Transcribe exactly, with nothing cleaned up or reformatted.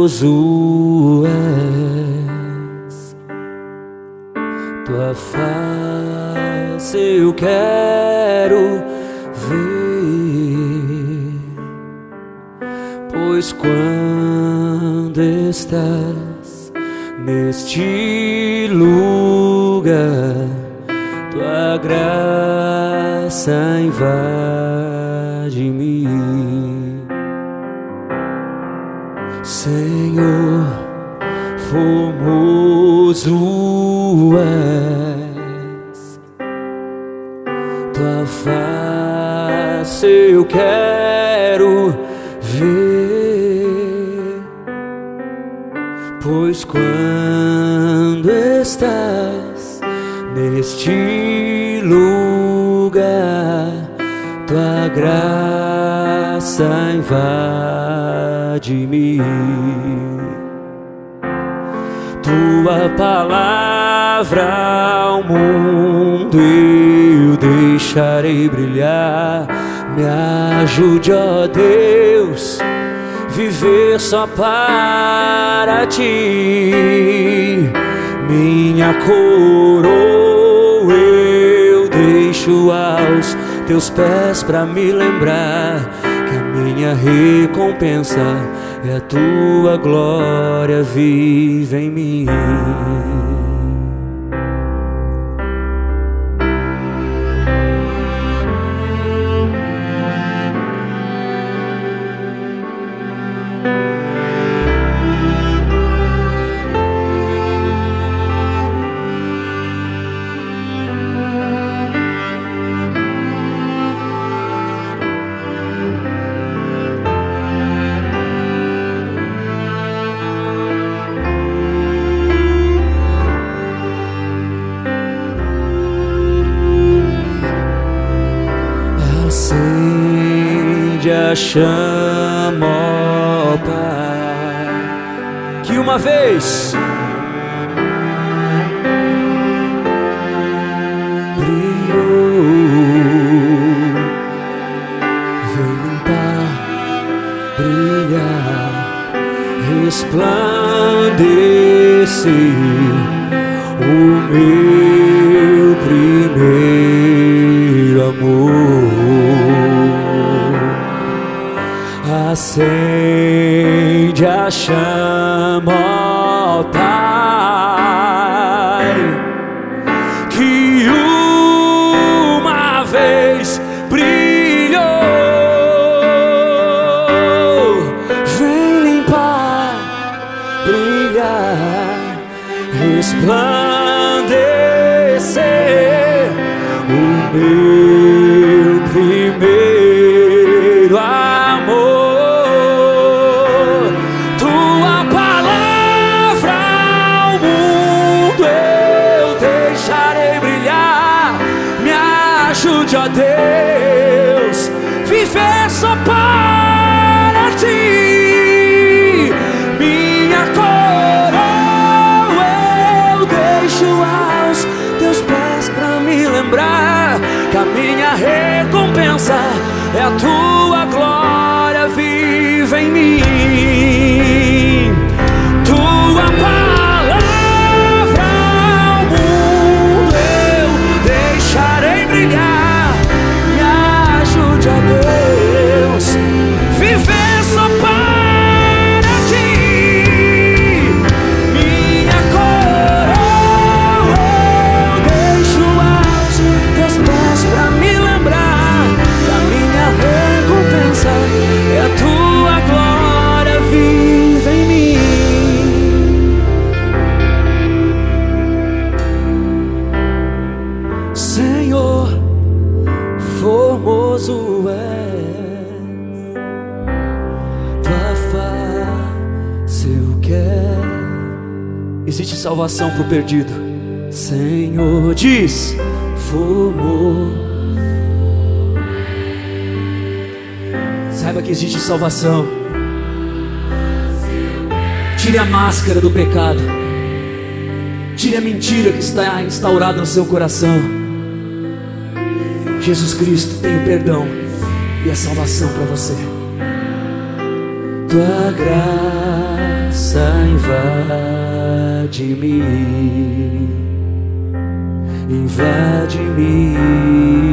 formoso és, tua face eu quero ver, pois quando estás neste lugar, tua graça invade-me. Senhor, formoso és, tua face eu quero ver, pois quando estás neste lugar, tua graça invade-me. Tua palavra ao mundo eu deixarei brilhar. Me ajude, ó Deus, viver só para ti. Minha coroa eu deixo aos teus pés pra me lembrar que a minha recompensa é a tua glória viva em mim. Acende a chama, ó Pai, que uma vez brilhou, vem limpar, brilhar, resplandecer o meu primeiro amor. Acende a chama, ó Pai, que uma vez brilhou, vem limpar, brilhar, resplandecer o meu primeiro amor. Ajude, ó Deus, viver só para ti. Minha coroa eu deixo aos teus pés pra me lembrar que a minha recompensa é a tua glória viva em mim. Tua palavra ao mundo eu deixarei brilhar. Deus, viver só para ti. Minha coroa eu deixo aos teus pés pra me lembrar que a minha recompensa é a tua glória viva em mim. Senhor, formoso é, tua face eu quero. Existe salvação pro perdido. Senhor, diz, formoso. Saiba que existe salvação. Tire a máscara do pecado. Tire a mentira que está instaurada no seu coração. Jesus Cristo tem o perdão e a salvação para você. Tua graça graça invade-me, invade-me.